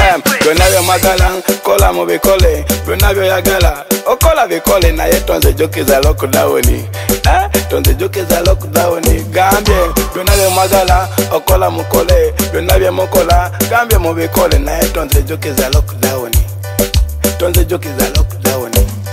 Byonna by'omwagala kola mu bikole, byonna by'oyagala okola bikole, naye tonzijjukiza lockdown. Tonzijjukiza lockdown. Gambye byonna by'omwagala okola mukole, byonna byemukola gambye mu bikole, naye tonzijjukiza lockdown. Tonzijjukiza lockdown.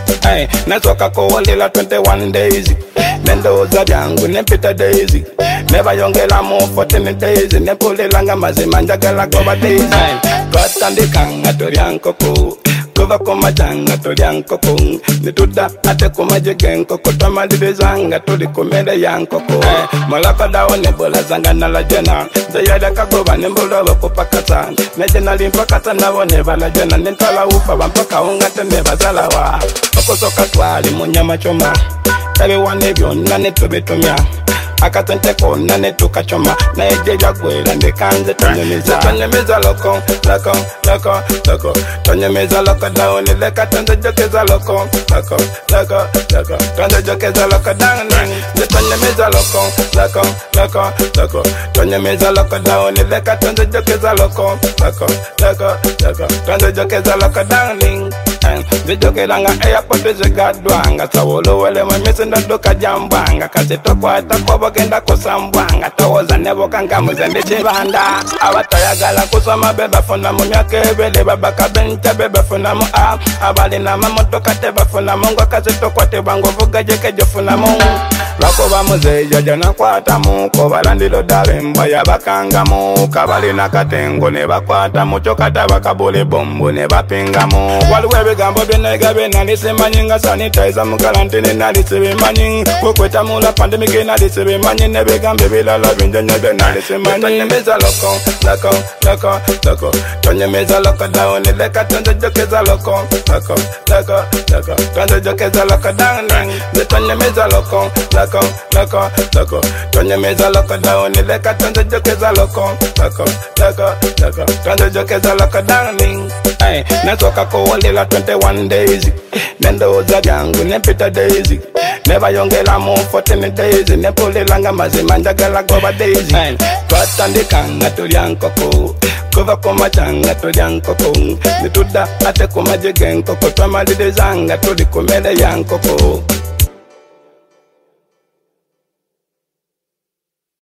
Nasooka kuwulira 21 days, nendowooza byangu nempita days, nebayongeramu 14 days, nepulira nga mazima njagala goba days. Twatandika nga tolya nkoko, kuva ku makya nga tolya nkoko, netudda ate ku magi g'enkoko, twamaliriza nga tuli ku mmere ya nkoko. Mulakadawo nebula zanga nalajena, nze yali akagoba nembula okupakasa, neje nali mpakasa nabo nebalajena, nentwala wufa bampakawo nga tenebazalawa. Okusoka twali mu nyama choma, tabiwana byonna netubitumya, akatente konna netukachoma, naye gye byagwera ndekanze tonyumiza. Tonyumiza loko, loko, loko, loko, tonyumiza lockdown, leka tonzijjukiza loko, loko, loko, loko, tonzijjukiza lockdown. Tonyumiza loko, loko, loko, loko, tonyumiza lockdown, leka tonzijjukiza loko, loko, loko, loko, tonzijjukiza lockdown. Zijogeranga airport zigaddwanga, sawolowelemu emisi ndadduka jambwanga, kasi tokwata kobogenda kusambwanga, towoza nebokanga muze ndi kibanda. Abatayagala kusoma bebafuna mu myaka ebiri, babaka benca bebafunamu A, abalina amamotoka tebafunamu, ngo kasi tokwatibwa ngovuga jeke jofunamu. Lwakuba muzeeyo jonakwatamu, kobalandiro ddabemba yabakangamu, kabalina katengo ne bakwatamu, kyokata bakabule bombo ne bapingamu. Waliwo ebigambo byonna nali simanyi, nga sanitizer mu karantini nali sibimanyi, kwekwettamula pandemic nali sibimanyi, n'ebigambo ebirala bingi nnyo byo nali simanyi. Tonyumiza loko, loko, loko, loko, tonyumiza lockdown, leka tonzijjukiza loko, loko, loko, loko, tonzijjukiza lockdown. Tonyumiza loko, loko, loko, loko, tonyumiza lockdown, leka tonzijjukiza loko, loko, loko, loko, tonzijjukiza lockdown. Nasooka kuwulira 21 days, nendowooza byangu nempita days, nebayongeramu 14 days, nepulira nga mazima njagala goba days. Twatandika nga tulya nkoko, kuva ku makya nga tulya nkoko, netudda ate ku magi g'enkoko, twamaliriza nga tuli ku mmere ya nkoko.